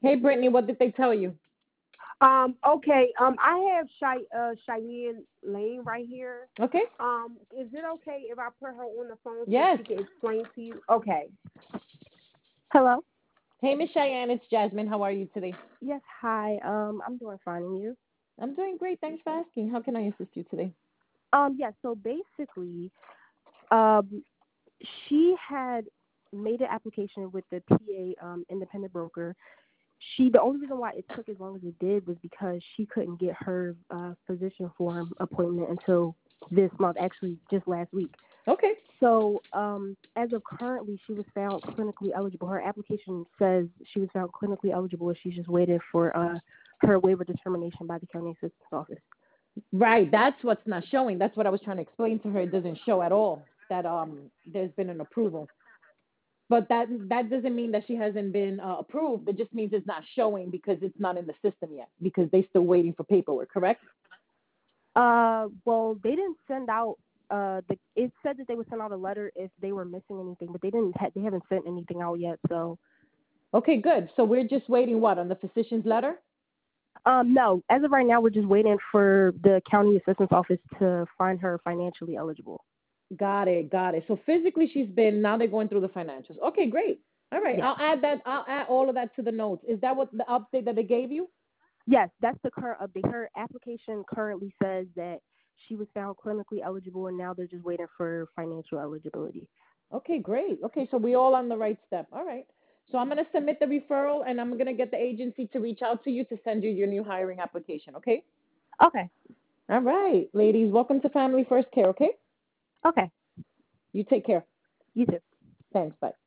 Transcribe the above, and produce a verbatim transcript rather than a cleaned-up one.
Hey, Brittany, what did they tell you? Um, okay. Um, I have Shy, uh, Cheyenne Lane right here. Okay. Um, is it okay if I put her on the phone so Yes. she can explain to you? Okay. Hello. Hey, Miss Cheyenne, it's Jasmine. How are you today? Yes. Hi. Um, I'm doing fine, and you? I'm doing great. Thanks for asking. How can I assist you today? Um, yes. So basically, um, she had made an application with the P A um, independent broker. She the only reason why it took as long as it did was because she couldn't get her uh, physician form appointment until this month, actually just last week. Okay. So, um, as of currently, she was found clinically eligible. Her application says she was found clinically eligible, and she's just waiting for uh, her waiver determination by the county assistance office. Right. That's what's not showing. That's what I was trying to explain to her. It doesn't show at all that um there's been an approval. But that that doesn't mean that she hasn't been uh, approved. It just means it's not showing because it's not in the system yet because they're still waiting for paperwork. Correct? Uh, well, they didn't send out. Uh, the it said that they would send out a letter if they were missing anything, but they didn't. Ha- they haven't sent anything out yet. So, Okay. Good. So we're just waiting what on the physician's letter? um, no. As of right now, we're just waiting for the county assistance office to find her financially eligible. Got it, got it. So physically she's been, now they're going through the financials. Okay, great. All right, Yes. I'll add that, I'll add all of that to the notes. Is that what the update that they gave you? Yes, that's the current update. Her application currently says that she was found clinically eligible, and now they're just waiting for financial eligibility. Okay, great. Okay, so we all on the right step. All right. So I'm going to submit the referral and I'm going to get the agency to reach out to you to send you your new hiring application, okay? Okay. All right, ladies, welcome to Family First Care, okay? Okay. You take care. You too. Thanks, bye.